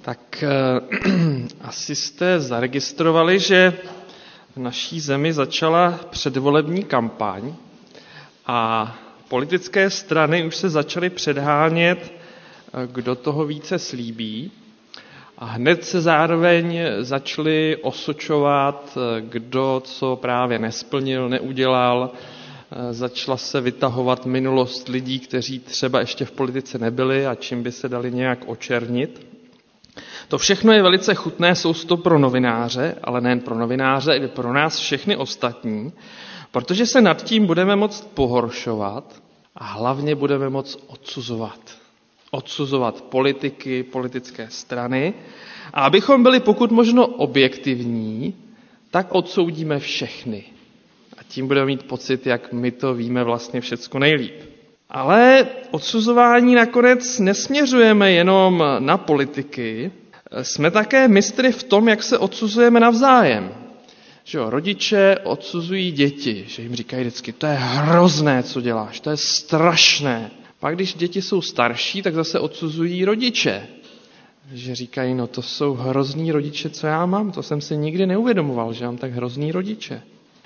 Tak asi jste zaregistrovali, že v naší zemi začala předvolební kampaň a politické strany už se začaly předhánět, kdo toho více slíbí. A hned se zároveň začali osočovat, kdo co právě nesplnil, neudělal. Začala se vytahovat minulost lidí, kteří třeba ještě v politice nebyli a čím by se dali nějak očernit. To všechno je velice chutné sousto pro novináře, ale nejen pro novináře, i pro nás všechny ostatní, protože se nad tím budeme moct pohoršovat a hlavně budeme moct odsuzovat. Odsuzovat politiky, politické strany. A abychom byli pokud možno objektivní, tak odsoudíme všechny. A tím budeme mít pocit, jak my to víme vlastně všecko nejlíp. Ale odsuzování nakonec nesměřujeme jenom na politiky, jsme také mistry v tom, jak se odsuzujeme navzájem. Že jo, rodiče odsuzují děti, že jim říkají vždycky, to je hrozné, co děláš, to je strašné. Pak když děti jsou starší, tak zase odsuzují rodiče. Že říkají, no to jsou hrozný rodiče, co já mám, to jsem si nikdy neuvědomoval, že mám tak hrozný rodiče.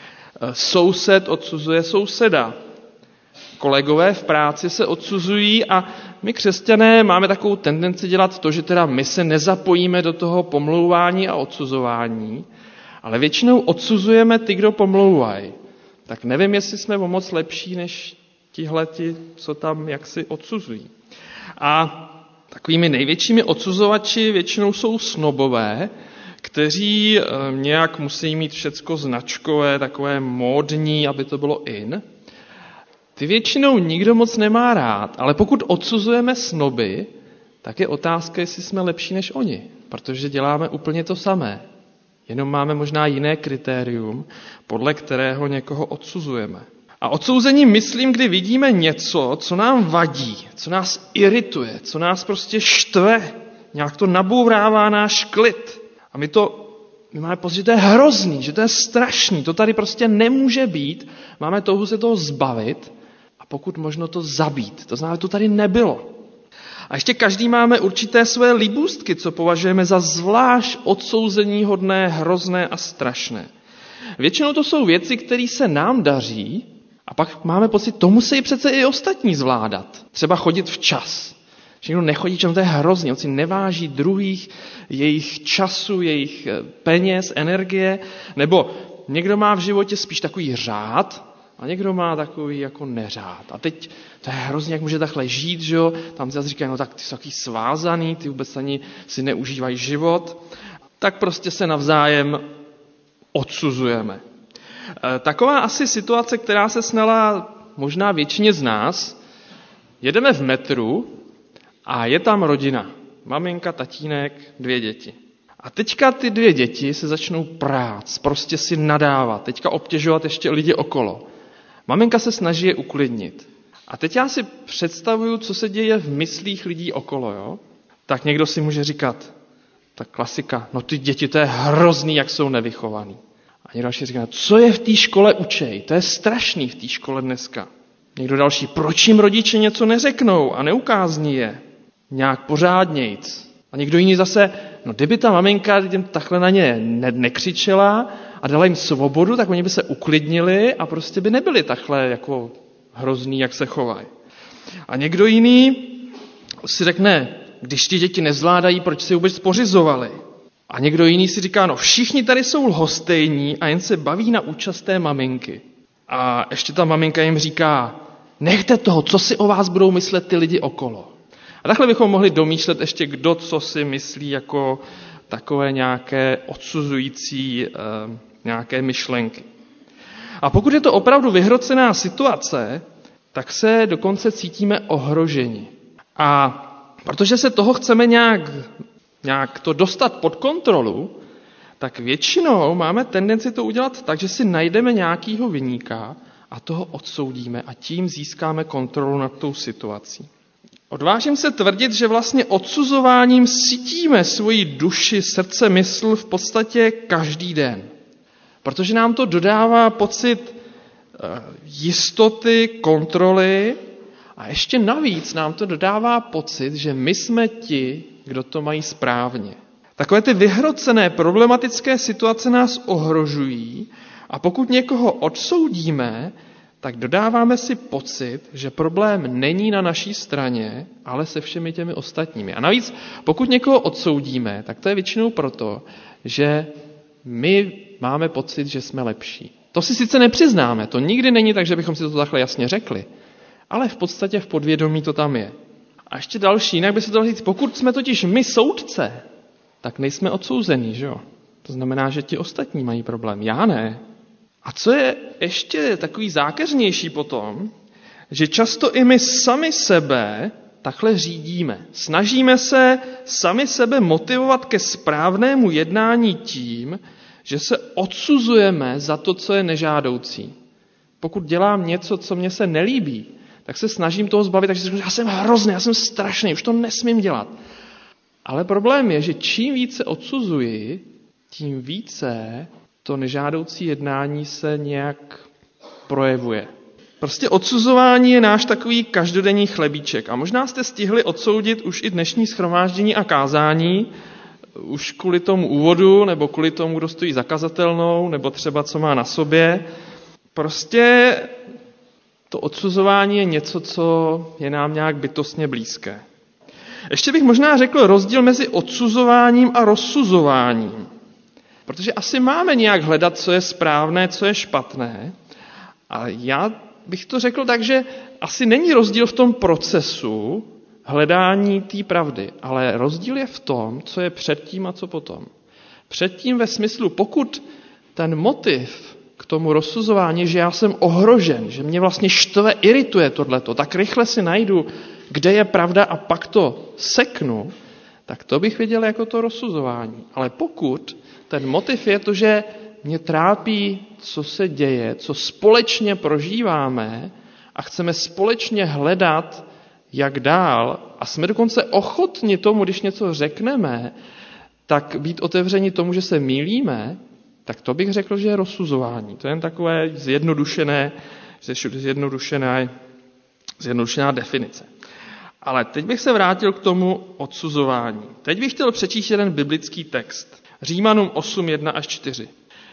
Soused odsuzuje souseda. Kolegové v práci se odsuzují a my křesťané máme takovou tendenci dělat to, že teda my se nezapojíme do toho pomlouvání a odsuzování, ale většinou odsuzujeme ty, kdo pomlouvají. Tak nevím, jestli jsme o moc lepší než tihleti, co tam jaksi odsuzují. A takovými největšími odsuzovači většinou jsou snobové, kteří nějak musí mít všecko značkové, takové módní, aby to bylo in. Ty většinou nikdo moc nemá rád, ale pokud odsuzujeme snoby, tak je otázka, jestli jsme lepší než oni, protože děláme úplně to samé. Jenom máme možná jiné kritérium, podle kterého někoho odsuzujeme. A odsouzení myslím, kdy vidíme něco, co nám vadí, co nás irituje, co nás prostě štve, nějak to nabourává náš klid. A my máme pocit, že to je hrozný, že to je strašný, to tady prostě nemůže být, máme touhu se toho zbavit a pokud možno to zabít. To znamená, že to tady nebylo. A ještě každý máme určité své líbůstky, co považujeme za zvlášť odsouzeníhodné, hrozné a strašné. Většinou to jsou věci, které se nám daří a pak máme pocit, to musí přece i ostatní zvládat. Třeba chodit včas. Že někdo nechodí, čemu to je hrozný, on si neváží druhých, jejich času, jejich peněz, energie, nebo někdo má v životě spíš takový řád a někdo má takový jako neřád. A teď to je hrozně, jak může takhle žít, že jo? Tam zase říkají, no tak ty jsou takový svázaný, ty vůbec ani si neužívají život. Tak prostě se navzájem odsuzujeme. Taková asi situace, která se snala možná většině z nás, jedeme v metru a je tam rodina. Maminka, tatínek, 2 děti. A teďka ty 2 děti se začnou prát, prostě si nadávat, teďka obtěžovat ještě lidi okolo. Maminka se snaží je uklidnit. A teď já si představuju, co se děje v myslích lidí okolo. Jo? Tak někdo si může říkat, tak klasika, no ty děti, to je hrozný, jak jsou nevychovaný. A někdo další říká, co je v té škole učej, to je strašný v té škole dneska. Někdo další, proč jim rodiče něco neřeknou a neukázní je nějak pořádnějc. A někdo jiný zase, no kdyby ta maminka takhle na ně nekřičela a dala jim svobodu, tak oni by se uklidnili a prostě by nebyli takhle jako hrozný, jak se chovají. A někdo jiný si řekne, když ty děti nezvládají, proč si vůbec pořizovali. A někdo jiný si říká, no všichni tady jsou lhostejní a jen se baví na účast té maminky. A ještě ta maminka jim říká, nechte toho, co si o vás budou myslet ty lidi okolo. A takhle bychom mohli domýšlet ještě, kdo co si myslí jako takové nějaké odsuzující nějaké myšlenky. A pokud je to opravdu vyhrocená situace, tak se dokonce cítíme ohroženi. A protože se toho chceme nějak to dostat pod kontrolu, tak většinou máme tendenci to udělat tak, že si najdeme nějakého viníka a toho odsoudíme a tím získáme kontrolu nad tou situací. Odvážím se tvrdit, že vlastně odsuzováním sytíme svoji duši, srdce, mysl v podstatě každý den. Protože nám to dodává pocit jistoty, kontroly a ještě navíc nám to dodává pocit, že my jsme ti, kdo to mají správně. Takové ty vyhrocené problematické situace nás ohrožují a pokud někoho odsoudíme, tak dodáváme si pocit, že problém není na naší straně, ale se všemi těmi ostatními. A navíc, pokud někoho odsoudíme, tak to je většinou proto, že my máme pocit, že jsme lepší. To si sice nepřiznáme, to nikdy není tak, že bychom si to takhle jasně řekli, ale v podstatě v podvědomí to tam je. A ještě další, jinak by se to dalo říct, pokud jsme totiž my soudce, tak nejsme odsouzení, že jo? To znamená, že ti ostatní mají problém, já ne. A co je ještě takový zákeřnější potom, že často i my sami sebe takhle řídíme. Snažíme se sami sebe motivovat ke správnému jednání tím, že se odsuzujeme za to, co je nežádoucí. Pokud dělám něco, co mně se nelíbí, tak se snažím toho zbavit, takže si říkám, já jsem hrozný, já jsem strašný, už to nesmím dělat. Ale problém je, že čím více odsuzuji, tím více to nežádoucí jednání se nějak projevuje. Prostě odsuzování je náš takový každodenní chlebíček. A možná jste stihli odsoudit už i dnešní shromáždění a kázání, už kvůli tomu úvodu, nebo kvůli tomu, kdo stojí za kazatelnou, nebo třeba co má na sobě. Prostě to odsuzování je něco, co je nám nějak bytostně blízké. Ještě bych možná řekl rozdíl mezi odsuzováním a rozsuzováním. Protože asi máme nějak hledat, co je správné, co je špatné. A já bych to řekl tak, že asi není rozdíl v tom procesu hledání té pravdy, ale rozdíl je v tom, co je předtím a co potom. Předtím ve smyslu, pokud ten motiv k tomu rozsuzování, že já jsem ohrožen, že mě vlastně štve, irituje tohleto, tak rychle si najdu, kde je pravda a pak to seknu, tak to bych viděl jako to rozsuzování. Ale pokud ten motiv je to, že mě trápí, co se děje, co společně prožíváme a chceme společně hledat, jak dál, a jsme dokonce ochotni tomu, když něco řekneme, tak být otevřeni tomu, že se mýlíme, tak to bych řekl, že je rozsuzování. To je jen takové zjednodušená definice. Ale teď bych se vrátil k tomu odsuzování. Teď bych chtěl přečíst jeden biblický text. Římanům 8, 1 až 4.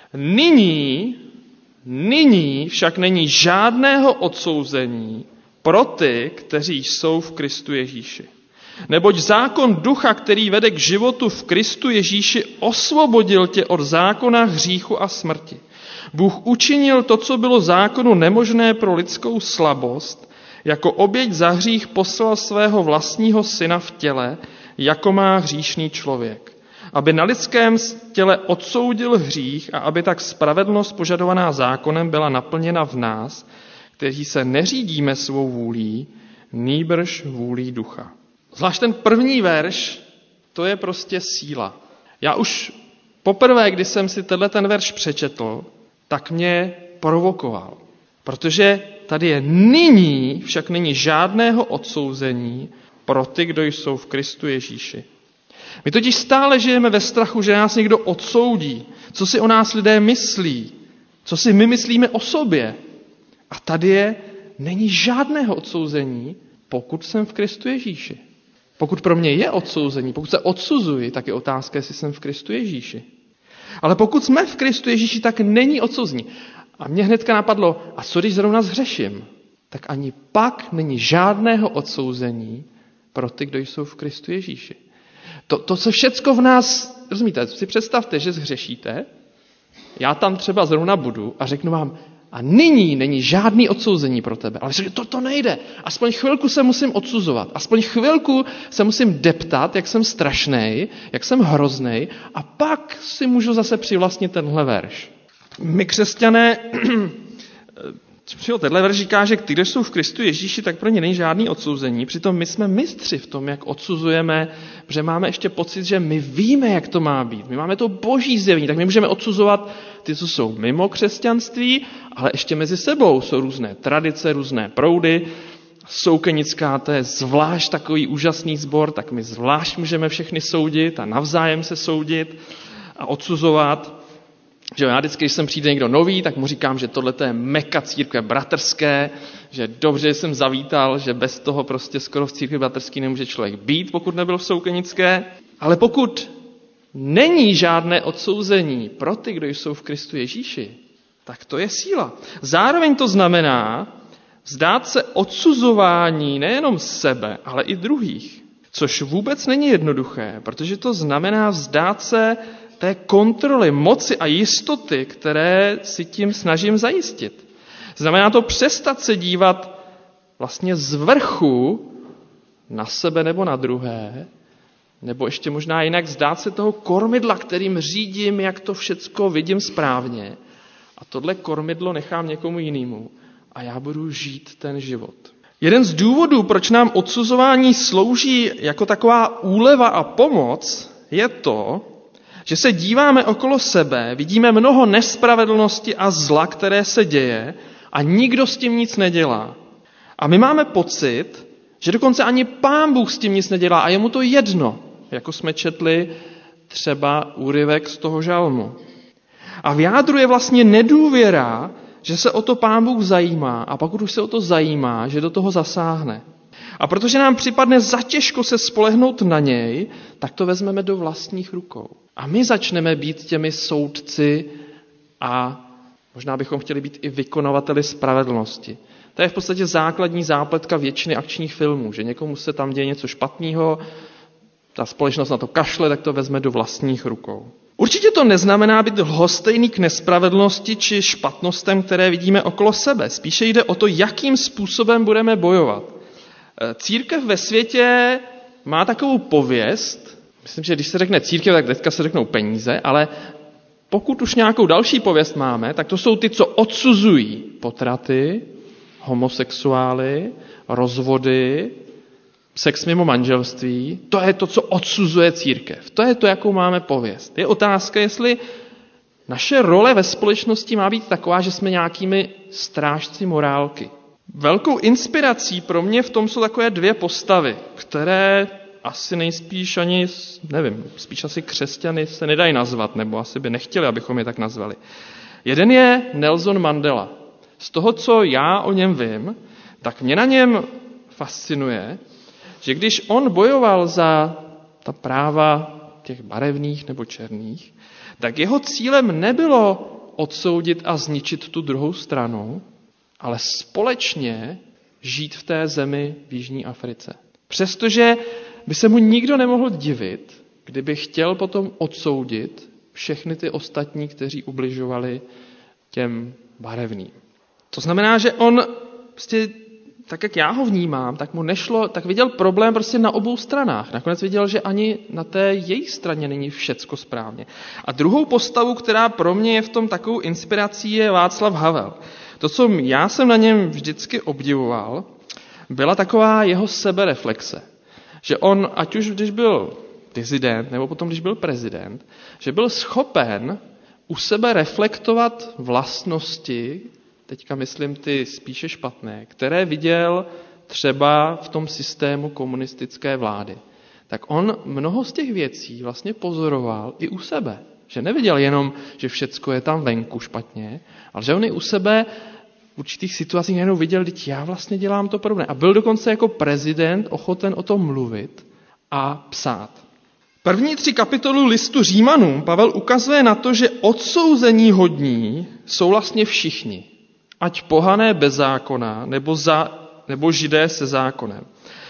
Nyní však není žádného odsouzení pro ty, kteří jsou v Kristu Ježíši. Neboť zákon ducha, který vede k životu v Kristu Ježíši, osvobodil tě od zákona hříchu a smrti. Bůh učinil to, co bylo zákonu nemožné pro lidskou slabost, jako oběť za hřích poslal svého vlastního syna v těle, jako má hříšný člověk. Aby na lidském těle odsoudil hřích a aby tak spravedlnost požadovaná zákonem byla naplněna v nás, kteří se neřídíme svou vůlí, nýbrž vůlí ducha. Zvlášť ten první verš, to je prostě síla. Já už poprvé, když jsem si ten verš přečetl, tak mě provokoval. Protože tady je nyní, však není žádného odsouzení pro ty, kdo jsou v Kristu Ježíši. My totiž stále žijeme ve strachu, že nás někdo odsoudí, co si o nás lidé myslí, co si my myslíme o sobě. A tady není žádného odsouzení, pokud jsem v Kristu Ježíši. Pokud pro mě je odsouzení, pokud se odsuzuji, tak je otázka, jestli jsem v Kristu Ježíši. Ale pokud jsme v Kristu Ježíši, tak není odsouzení. A mě hnedka napadlo, a co když zrovna zhřeším? Tak ani pak není žádného odsouzení pro ty, kdo jsou v Kristu Ježíši. To, co všecko v nás, rozumíte, si představte, že zhřešíte, já tam třeba zrovna budu a řeknu vám, a nyní není žádný odsouzení pro tebe. Ale to nejde. Aspoň chvilku se musím odsuzovat. Aspoň chvilku se musím deptat, jak jsem strašnej, jak jsem hroznej, a pak si můžu zase přivlastnit tenhle verš. My křesťané, tenhle verš říká, že ty, kdo jsou v Kristu Ježíši, tak pro ně není žádný odsouzení. Přitom my jsme mistři v tom, jak odsuzujeme, protože máme ještě pocit, že my víme, jak to má být. My máme to boží zjevení, tak my můžeme odsuzovat ty, co jsou mimo křesťanství, ale ještě mezi sebou jsou různé tradice, různé proudy. Soukenická, to je zvlášť takový úžasný sbor, tak my zvlášť můžeme všechny soudit a navzájem se soudit a odsuzovat. Že já vždycky, když sem přijde někdo nový, tak mu říkám, že tohle je meka církve bratrské, že dobře, že jsem zavítal, že bez toho prostě skoro v církvi bratrský nemůže člověk být, pokud nebyl v Soukenické. Ale pokud není žádné odsouzení pro ty, kdo jsou v Kristu Ježíši, tak to je síla. Zároveň to znamená vzdát se odsuzování nejenom sebe, ale i druhých. Což vůbec není jednoduché, protože to znamená vzdát se té kontroly, moci a jistoty, které si tím snažím zajistit. Znamená to přestat se dívat vlastně z vrchu na sebe nebo na druhé, nebo ještě možná jinak vzdát se toho kormidla, kterým řídím, jak to všecko vidím správně. A tohle kormidlo nechám někomu jinému a já budu žít ten život. Jeden z důvodů, proč nám odsuzování slouží jako taková úleva a pomoc, je to, že se díváme okolo sebe, vidíme mnoho nespravedlnosti a zla, které se děje a nikdo s tím nic nedělá. A my máme pocit, že dokonce ani Pán Bůh s tím nic nedělá a je mu to jedno, jako jsme četli třeba úryvek z toho žalmu. A v jádru je vlastně nedůvěra, že se o to Pán Bůh zajímá a pokud už se o to zajímá, že do toho zasáhne. A protože nám připadne zatěžko se spolehnout na něj, tak to vezmeme do vlastních rukou. A my začneme být těmi soudci a možná bychom chtěli být i vykonavateli spravedlnosti. To je v podstatě základní zápletka většiny akčních filmů, že někomu se tam děje něco špatného, ta společnost na to kašle, tak to vezme do vlastních rukou. Určitě to neznamená být lhostejný k nespravedlnosti či špatnostem, které vidíme okolo sebe. Spíše jde o to, jakým způsobem budeme bojovat. Církev ve světě má takovou pověst, myslím, že když se řekne církev, tak teďka se řeknou peníze, ale pokud už nějakou další pověst máme, tak to jsou ty, co odsuzují potraty, homosexuály, rozvody, sex mimo manželství. To je to, co odsuzuje církev. To je to, jakou máme pověst. Je otázka, jestli naše role ve společnosti má být taková, že jsme nějakými strážci morálky. Velkou inspirací pro mě v tom jsou takové dvě postavy, které asi nejspíš ani, nevím, spíš asi křesťany se nedají nazvat, nebo asi by nechtěli, abychom je tak nazvali. Jeden je Nelson Mandela. Z toho, co já o něm vím, tak mě na něm fascinuje, že když on bojoval za ta práva těch barevných nebo černých, tak jeho cílem nebylo odsoudit a zničit tu druhou stranu, ale společně žít v té zemi v Jižní Africe. Přestože by se mu nikdo nemohl divit, kdyby chtěl potom odsoudit všechny ty ostatní, kteří ubližovali těm barevným. To znamená, že on prostě, tak jak já ho vnímám, tak mu nešlo, tak viděl problém prostě na obou stranách. Nakonec viděl, že ani na té její straně není všecko správně. A druhou postavu, která pro mě je v tom takovou inspirací, je Václav Havel. To, co já jsem na něm vždycky obdivoval, byla taková jeho sebereflexe. Že on, ať už když byl dizident, nebo potom, když byl prezident, že byl schopen u sebe reflektovat vlastnosti, teďka myslím ty spíše špatné, které viděl třeba v tom systému komunistické vlády. Tak on mnoho z těch věcí vlastně pozoroval i u sebe. Že neviděl jenom, že všecko je tam venku špatně, ale že on i u sebe v určitých situacích najednou viděl, že já vlastně dělám to podobné. A byl dokonce jako prezident ochoten o tom mluvit a psát. První 3 kapitoly listu Římanům Pavel ukazuje na to, že odsouzení hodní jsou vlastně všichni. Ať pohané bez zákona, nebo židé se zákonem.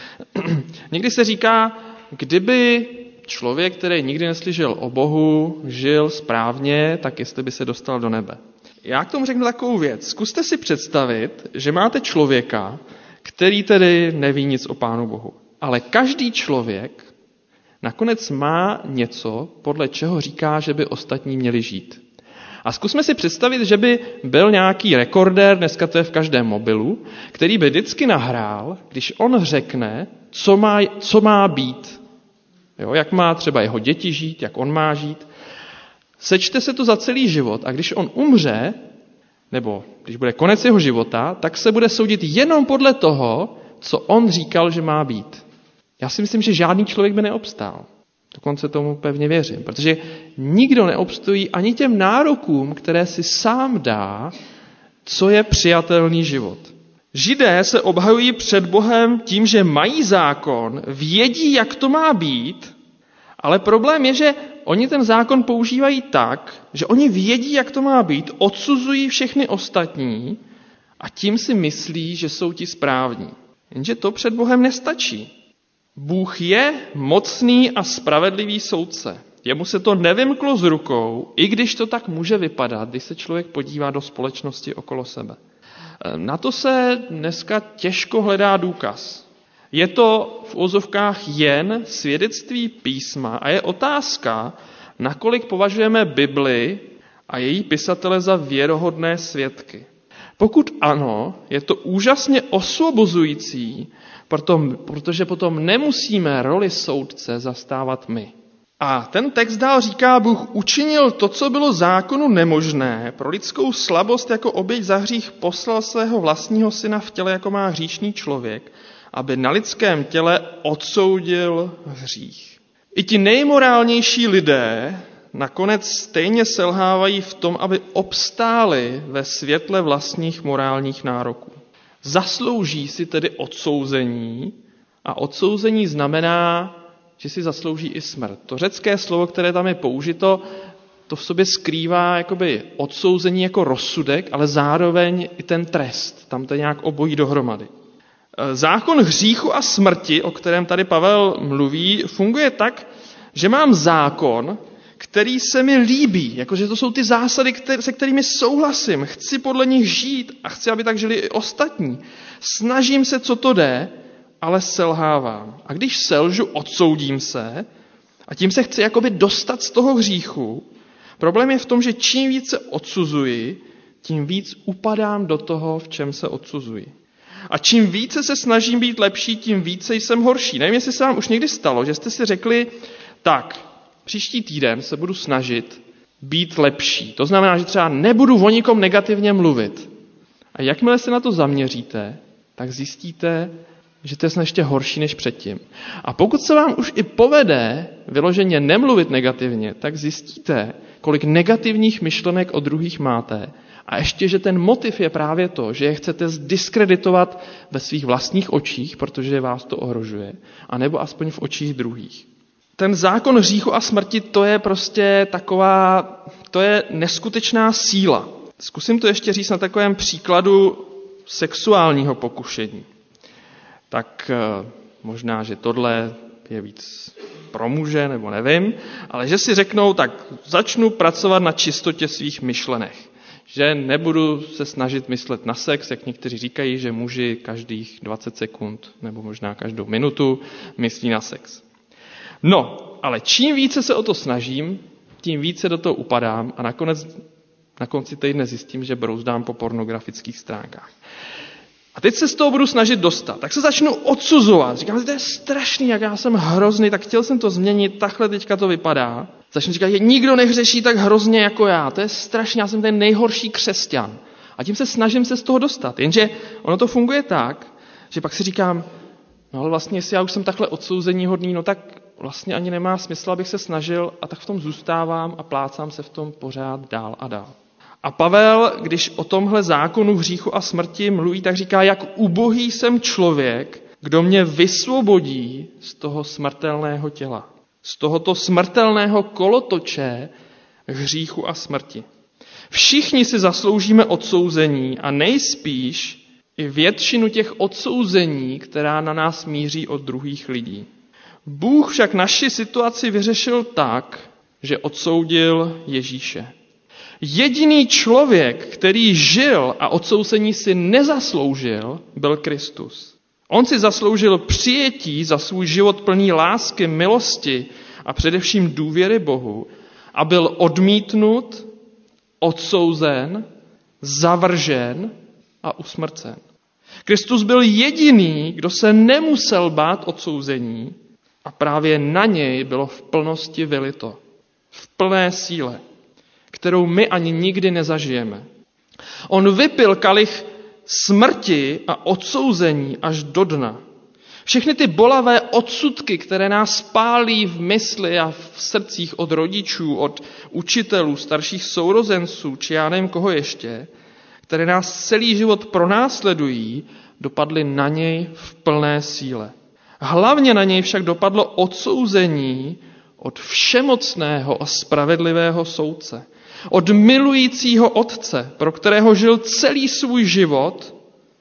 Někdy se říká, kdyby člověk, který nikdy neslyšel o Bohu, žil správně, tak jestli by se dostal do nebe. Já k tomu řeknu takovou věc. Zkuste si představit, že máte člověka, který tedy neví nic o Pánu Bohu. Ale každý člověk nakonec má něco, podle čeho říká, že by ostatní měli žít. A zkusme si představit, že by byl nějaký rekordér, dneska to je v každém mobilu, který by vždycky nahrál, když on řekne, co má být. Jo, jak má třeba jeho děti žít, jak on má žít. Sečte se to za celý život a když on umře, nebo když bude konec jeho života, tak se bude soudit jenom podle toho, co on říkal, že má být. Já si myslím, že žádný člověk by neobstál. Dokonce tomu pevně věřím, protože nikdo neobstojí ani těm nárokům, které si sám dá, co je přijatelný život. Židé se obhajují před Bohem tím, že mají zákon, vědí, jak to má být, ale problém je, že oni ten zákon používají tak, že oni vědí, jak to má být, odsuzují všechny ostatní a tím si myslí, že jsou ti správní. Jenže to před Bohem nestačí. Bůh je mocný a spravedlivý soudce. Jemu se to nevymklo z rukou, i když to tak může vypadat, když se člověk podívá do společnosti okolo sebe. Na to se dneska těžko hledá důkaz. Je to v uvozovkách jen svědectví písma a je otázka, nakolik považujeme Bibli a její pisatele za věrohodné svědky. Pokud ano, je to úžasně osvobozující, protože potom nemusíme roli soudce zastávat my. A ten text dál říká, Bůh učinil to, co bylo zákonu nemožné, pro lidskou slabost jako oběť za hřích poslal svého vlastního syna v těle, jako má hříšný člověk, aby na lidském těle odsoudil hřích. I ti nejmorálnější lidé nakonec stejně selhávají v tom, aby obstáli ve světle vlastních morálních nároků. Zaslouží si tedy odsouzení a odsouzení znamená, že si zaslouží i smrt. To řecké slovo, které tam je použito, to v sobě skrývá jakoby odsouzení jako rozsudek, ale zároveň i ten trest. Tam to je nějak obojí dohromady. Zákon hříchu a smrti, o kterém tady Pavel mluví, funguje tak, že mám zákon, který se mi líbí, jakože to jsou ty zásady, se kterými souhlasím, chci podle nich žít a chci, aby tak žili i ostatní. Snažím se, co to jde, ale selhávám. A když selžu, odsoudím se a tím se chci jakoby dostat z toho hříchu. Problém je v tom, že čím více odsuzuji, tím víc upadám do toho, v čem se odsuzuji. A čím více se snažím být lepší, tím více jsem horší. Nevím, jestli se vám už někdy stalo, že jste si řekli, tak, příští týden se budu snažit být lepší. To znamená, že třeba nebudu o nikom negativně mluvit. A jakmile se na to zaměříte, tak zjistíte, že to je snad ještě horší než předtím. A pokud se vám už i povede vyloženě nemluvit negativně, tak zjistíte, kolik negativních myšlenek o druhých máte. A ještě, že ten motiv je právě to, že je chcete zdiskreditovat ve svých vlastních očích, protože vás to ohrožuje, anebo aspoň v očích druhých. Ten zákon hříchu a smrti, to je prostě to je neskutečná síla. Zkusím to ještě říct na takovém příkladu sexuálního pokušení. Tak možná, že tohle je víc pro muže, nebo nevím, ale že si řeknou, tak začnu pracovat na čistotě svých myšlenek. Že nebudu se snažit myslet na sex, jak někteří říkají, že muži každých 20 sekund nebo možná každou minutu myslí na sex. No, ale čím více se o to snažím, tím více do toho upadám a na konci týdne zjistím, že brouzdám po pornografických stránkách. A teď se z toho budu snažit dostat. Tak se začnu odsuzovat. Říkám, že to je strašný, jak já jsem hrozný, tak chtěl jsem to změnit, takhle teďka to vypadá. Začnu říkat, že nikdo nehřeší tak hrozně jako já. To je strašný, já jsem ten nejhorší křesťan. A tím se snažím se z toho dostat. Jenže ono to funguje tak, že pak si říkám, no ale vlastně, jestli já už jsem takhle odsouzeníhodný, no tak vlastně ani nemá smysl, abych se snažil a tak v tom zůstávám a plácám se v tom pořád dál a dál. A Pavel, když o tomhle zákonu hříchu a smrti mluví, tak říká, jak ubohý jsem člověk, kdo mě vysvobodí z toho smrtelného těla. Z tohoto smrtelného kolotoče hříchu a smrti. Všichni si zasloužíme odsouzení a nejspíš i většinu těch odsouzení, která na nás míří od druhých lidí. Bůh však naši situaci vyřešil tak, že odsoudil Ježíše. Jediný člověk, který žil a odsouzení si nezasloužil, byl Kristus. On si zasloužil přijetí za svůj život plný lásky, milosti a především důvěry Bohu a byl odmítnut, odsouzen, zavržen a usmrcen. Kristus byl jediný, kdo se nemusel bát odsouzení a právě na něj bylo v plnosti vylito. V plné síle, kterou my ani nikdy nezažijeme. On vypil kalich smrti a odsouzení až do dna. Všechny ty bolavé odsudky, které nás pálí v mysli a v srdcích od rodičů, od učitelů, starších sourozenců, či já nevím koho ještě, které nás celý život pronásledují, dopadly na něj v plné síle. Hlavně na něj však dopadlo odsouzení od všemocného a spravedlivého soudce, od milujícího otce, pro kterého žil celý svůj život,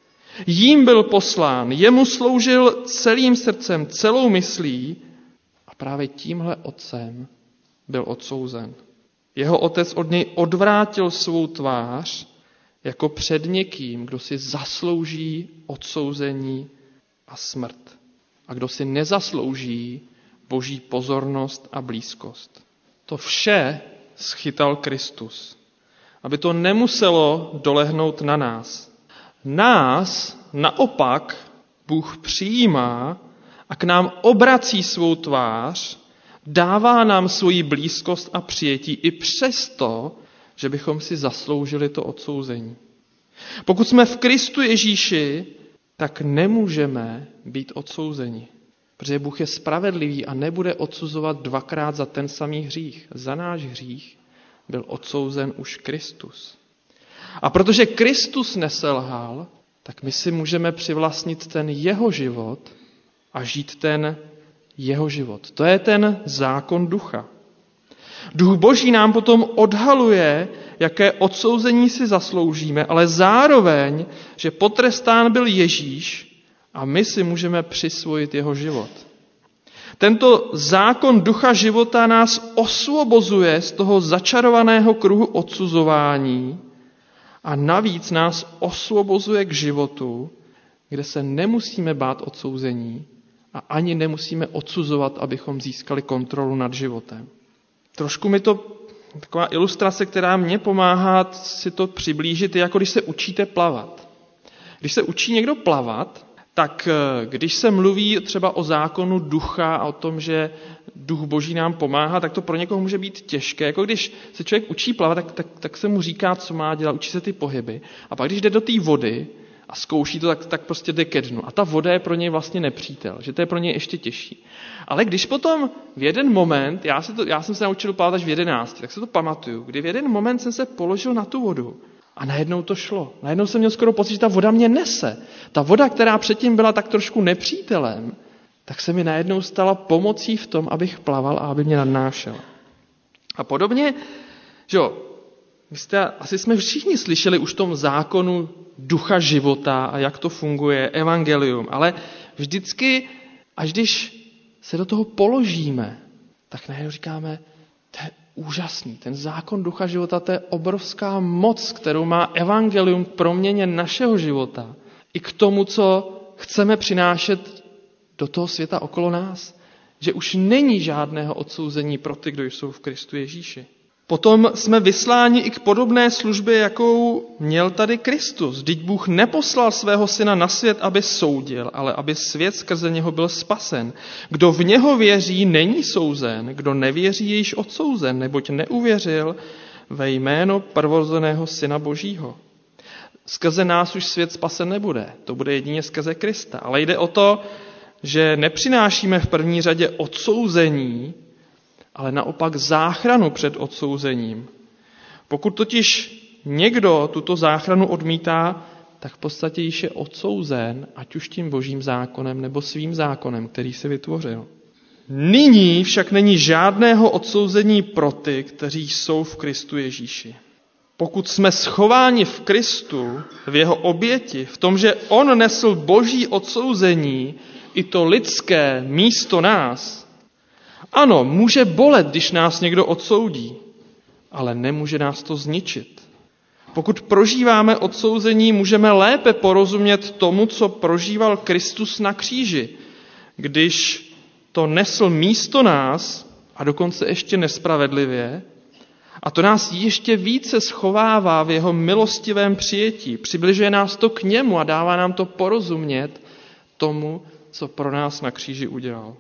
jím byl poslán, jemu sloužil celým srdcem, celou myslí a právě tímhle otcem byl odsouzen. Jeho otec od něj odvrátil svou tvář jako před někým, kdo si zaslouží odsouzení a smrt a kdo si nezaslouží Boží pozornost a blízkost. To vše schytal Kristus, aby to nemuselo dolehnout na nás. Nás naopak Bůh přijímá a k nám obrací svou tvář, dává nám svoji blízkost a přijetí i přesto, že bychom si zasloužili to odsouzení. Pokud jsme v Kristu Ježíši, tak nemůžeme být odsouzeni, protože Bůh je spravedlivý a nebude odsuzovat dvakrát za ten samý hřích. Za náš hřích byl odsouzen už Kristus. A protože Kristus neselhal, tak my si můžeme přivlastnit ten jeho život a žít ten jeho život. To je ten zákon ducha. Duch Boží nám potom odhaluje, jaké odsouzení si zasloužíme, ale zároveň, že potrestán byl Ježíš a my si můžeme přisvojit jeho život. Tento zákon ducha života nás osvobozuje z toho začarovaného kruhu odsuzování a navíc nás osvobozuje k životu, kde se nemusíme bát odsouzení a ani nemusíme odsuzovat, abychom získali kontrolu nad životem. Trošku mi to taková ilustrace, která mě pomáhá si to přiblížit, je jako když se učíte plavat. Když se učí někdo plavat, tak když se mluví třeba o zákonu ducha a o tom, že duch Boží nám pomáhá, tak to pro někoho může být těžké. Jako když se člověk učí plavat, tak se mu říká, co má dělat, učí se ty pohyby. A pak když jde do té vody a zkouší to, tak prostě jde ke dnu. A ta voda je pro něj vlastně nepřítel, že to je pro něj ještě těžší. Ale když potom v jeden moment, já jsem se naučil plavat až v 11, tak se to pamatuju, kdy v jeden moment jsem se položil na tu vodu a najednou to šlo. Najednou jsem měl skoro pocit, že ta voda mě nese. Ta voda, která předtím byla tak trošku nepřítelem, tak se mi najednou stala pomocí v tom, abych plaval a aby mě nadnášel. A podobně, že jo, asi jsme všichni slyšeli už v tom zákonu ducha života a jak to funguje, evangelium, ale vždycky, až když se do toho položíme, tak najednou říkáme, to je úžasný, ten zákon ducha života, to je obrovská moc, kterou má evangelium k proměně našeho života i k tomu, co chceme přinášet do toho světa okolo nás. Že už není žádného odsouzení pro ty, kdo jsou v Kristu Ježíši. Potom jsme vysláni i k podobné službě, jakou měl tady Kristus. Vždyť Bůh neposlal svého syna na svět, aby soudil, ale aby svět skrze něho byl spasen. Kdo v něho věří, není souzen, kdo nevěří, je již odsouzen, neboť neuvěřil ve jméno prvorozeného syna Božího. Skrze nás už svět spasen nebude, to bude jedině skrze Krista. Ale jde o to, že nepřinášíme v první řadě odsouzení, ale naopak záchranu před odsouzením. Pokud totiž někdo tuto záchranu odmítá, tak v podstatě již je odsouzen, ať už tím Božím zákonem nebo svým zákonem, který si vytvořil. Nyní však není žádného odsouzení pro ty, kteří jsou v Kristu Ježíši. Pokud jsme schováni v Kristu, v jeho oběti, v tom, že on nesl Boží odsouzení, i to lidské místo nás, ano, může bolet, když nás někdo odsoudí, ale nemůže nás to zničit. Pokud prožíváme odsouzení, můžeme lépe porozumět tomu, co prožíval Kristus na kříži, když to nesl místo nás a dokonce ještě nespravedlivě, a to nás ještě více schovává v jeho milostivém přijetí. Přibližuje nás to k němu a dává nám to porozumět tomu, co pro nás na kříži udělal.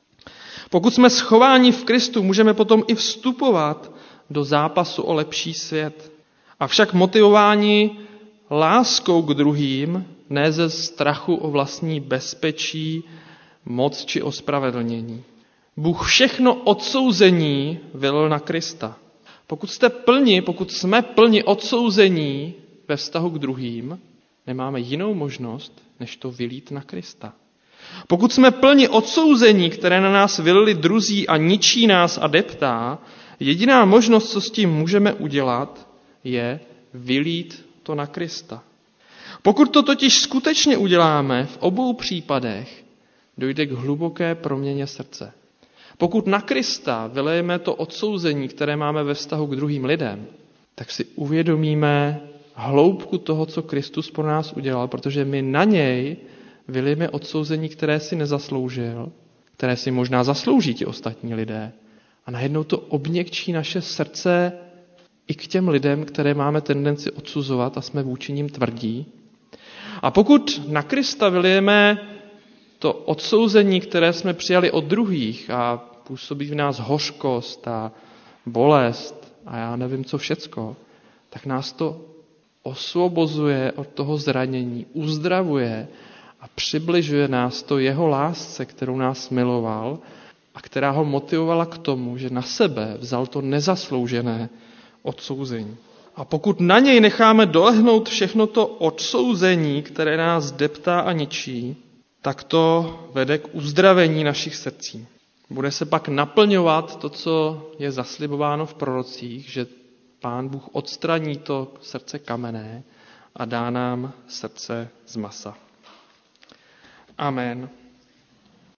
Pokud jsme schováni v Kristu, můžeme potom i vstupovat do zápasu o lepší svět. Avšak motivováni láskou k druhým, ne ze strachu o vlastní bezpečí moc či ospravedlnění. Bůh všechno odsouzení vylil na Krista. Pokud jsme plni odsouzení ve vztahu k druhým, nemáme jinou možnost, než to vylít na Krista. Pokud jsme plni odsouzení, které na nás vylili druzí a ničí nás a deptá, jediná možnost, co s tím můžeme udělat, je vylít to na Krista. Pokud to totiž skutečně uděláme, v obou případech dojde k hluboké proměně srdce. Pokud na Krista vylejeme to odsouzení, které máme ve vztahu k druhým lidem, tak si uvědomíme hloubku toho, co Kristus pro nás udělal, protože my na něj vylejeme odsouzení, které si nezasloužil, které si možná zaslouží ti ostatní lidé. A najednou to obměkčí naše srdce i k těm lidem, které máme tendenci odsuzovat a jsme vůči nim tvrdí. A pokud na Krista vylijeme to odsouzení, které jsme přijali od druhých a působí v nás hořkost a bolest a já nevím co všecko, tak nás to osvobozuje od toho zranění, uzdravuje a přibližuje nás to jeho lásce, kterou nás miloval a která ho motivovala k tomu, že na sebe vzal to nezasloužené odsouzení. A pokud na něj necháme dolehnout všechno to odsouzení, které nás deptá a ničí, tak to vede k uzdravení našich srdcí. Bude se pak naplňovat to, co je zaslibováno v prorocích, že Pán Bůh odstraní to srdce kamenné a dá nám srdce z masa. Amen.